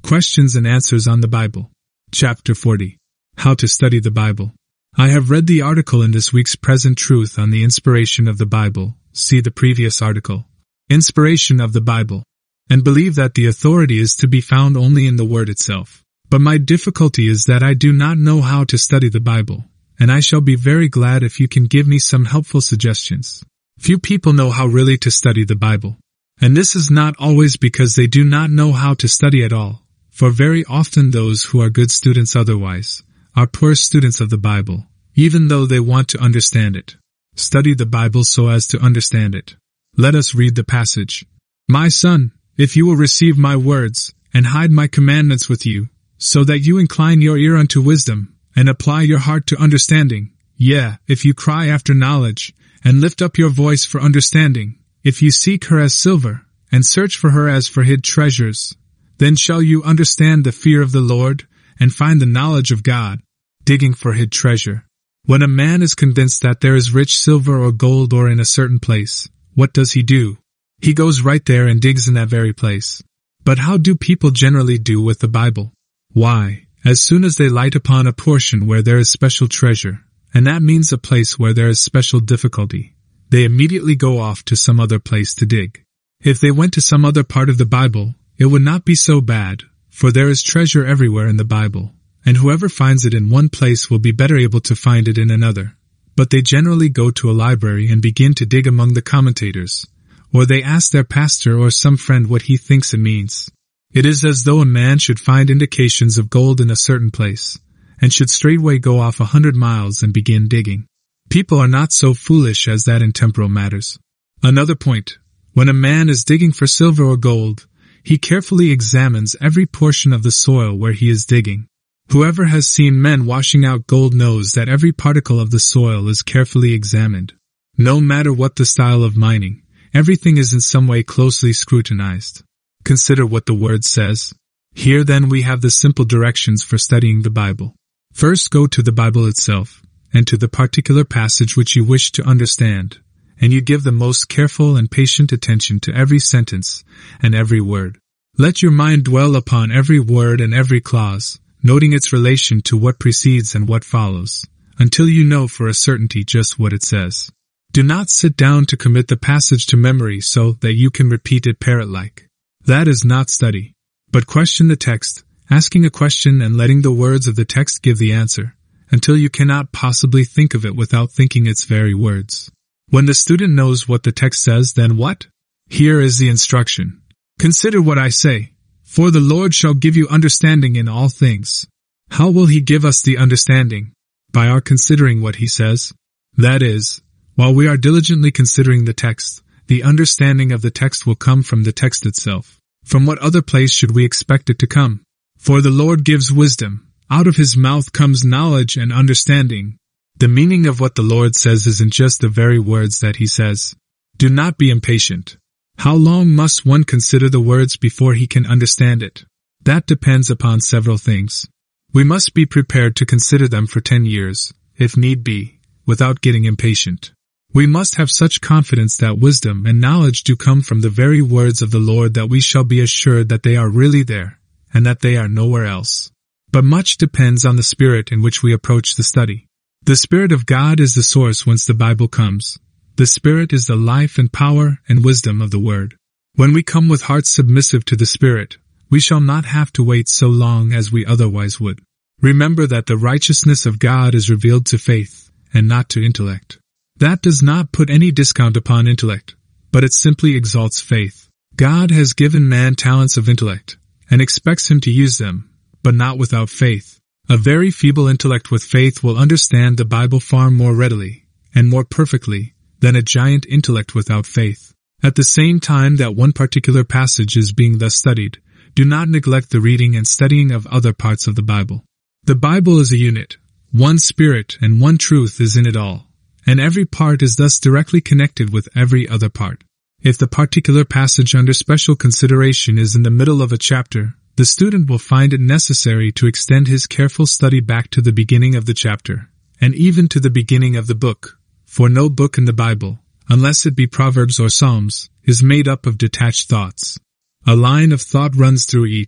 Questions and Answers on the Bible. Chapter 40. How to Study the Bible. I have read the article in this week's Present Truth on the inspiration of the Bible. See the previous article. Inspiration of the Bible. And believe that the authority is to be found only in the Word itself. But my difficulty is that I do not know how to study the Bible, and I shall be very glad if you can give me some helpful suggestions. Few people know how really to study the Bible. And this is not always because they do not know how to study at all, for very often those who are good students otherwise are poor students of the Bible, even though they want to understand it. Study the Bible so as to understand it. Let us read the passage. My son, if you will receive my words, and hide my commandments with you, so that you incline your ear unto wisdom, and apply your heart to understanding, if you cry after knowledge, and lift up your voice for understanding, if you seek her as silver, and search for her as for hid treasures, then shall you understand the fear of the Lord, and find the knowledge of God. Digging for hid treasure. When a man is convinced that there is rich silver or gold or in a certain place, what does he do? He goes right there and digs in that very place. But how do people generally do with the Bible? Why, as soon as they light upon a portion where there is special treasure, and that means a place where there is special difficulty, they immediately go off to some other place to dig. If they went to some other part of the Bible, it would not be so bad, for there is treasure everywhere in the Bible, and whoever finds it in one place will be better able to find it in another. But they generally go to a library and begin to dig among the commentators, or they ask their pastor or some friend what he thinks it means. It is as though a man should find indications of gold in a certain place, and should straightway go off 100 miles and begin digging. People are not so foolish as that in temporal matters. Another point. When a man is digging for silver or gold, he carefully examines every portion of the soil where he is digging. Whoever has seen men washing out gold knows that every particle of the soil is carefully examined. No matter what the style of mining, everything is in some way closely scrutinized. Consider what the Word says. Here then we have the simple directions for studying the Bible. First, go to the Bible itself, and to the particular passage which you wish to understand, and you give the most careful and patient attention to every sentence and every word. Let your mind dwell upon every word and every clause, noting its relation to what precedes and what follows, until you know for a certainty just what it says. Do not sit down to commit the passage to memory so that you can repeat it parrot-like. That is not study. But question the text, asking a question and letting the words of the text give the answer, until you cannot possibly think of it without thinking its very words. When the student knows what the text says, then what? Here is the instruction. Consider what I say, for the Lord shall give you understanding in all things. How will he give us the understanding? By our considering what he says. That is, while we are diligently considering the text, the understanding of the text will come from the text itself. From what other place should we expect it to come? For the Lord gives wisdom. Out of his mouth comes knowledge and understanding. The meaning of what the Lord says isn't just the very words that he says. Do not be impatient. How long must one consider the words before he can understand it? That depends upon several things. We must be prepared to consider them for 10 years, if need be, without getting impatient. We must have such confidence that wisdom and knowledge do come from the very words of the Lord that we shall be assured that they are really there, and that they are nowhere else. But much depends on the spirit in which we approach the study. The Spirit of God is the source whence the Bible comes. The Spirit is the life and power and wisdom of the Word. When we come with hearts submissive to the Spirit, we shall not have to wait so long as we otherwise would. Remember that the righteousness of God is revealed to faith, and not to intellect. That does not put any discount upon intellect, but it simply exalts faith. God has given man talents of intellect, and expects him to use them, but not without faith. A very feeble intellect with faith will understand the Bible far more readily, and more perfectly, than a giant intellect without faith. At the same time that one particular passage is being thus studied, do not neglect the reading and studying of other parts of the Bible. The Bible is a unit. One spirit and one truth is in it all, and every part is thus directly connected with every other part. If the particular passage under special consideration is in the middle of a chapter, the student will find it necessary to extend his careful study back to the beginning of the chapter, and even to the beginning of the book, for no book in the Bible, unless it be Proverbs or Psalms, is made up of detached thoughts. A line of thought runs through each,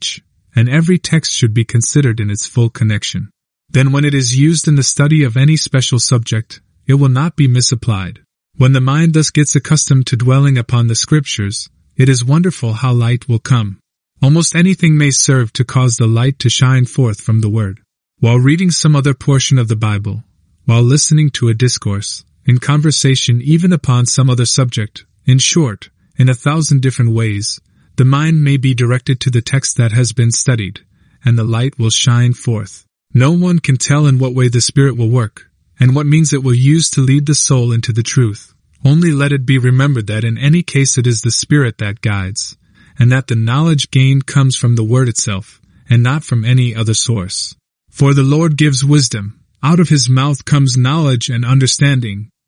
and every text should be considered in its full connection. Then when it is used in the study of any special subject, it will not be misapplied. When the mind thus gets accustomed to dwelling upon the Scriptures, it is wonderful how light will come. Almost anything may serve to cause the light to shine forth from the Word. While reading some other portion of the Bible, while listening to a discourse, in conversation even upon some other subject, in short, in 1,000 different ways, the mind may be directed to the text that has been studied, and the light will shine forth. No one can tell in what way the Spirit will work, and what means it will use to lead the soul into the truth. Only let it be remembered that in any case it is the Spirit that guides, and that the knowledge gained comes from the Word itself, and not from any other source. For the Lord gives wisdom, out of His mouth comes knowledge and understanding.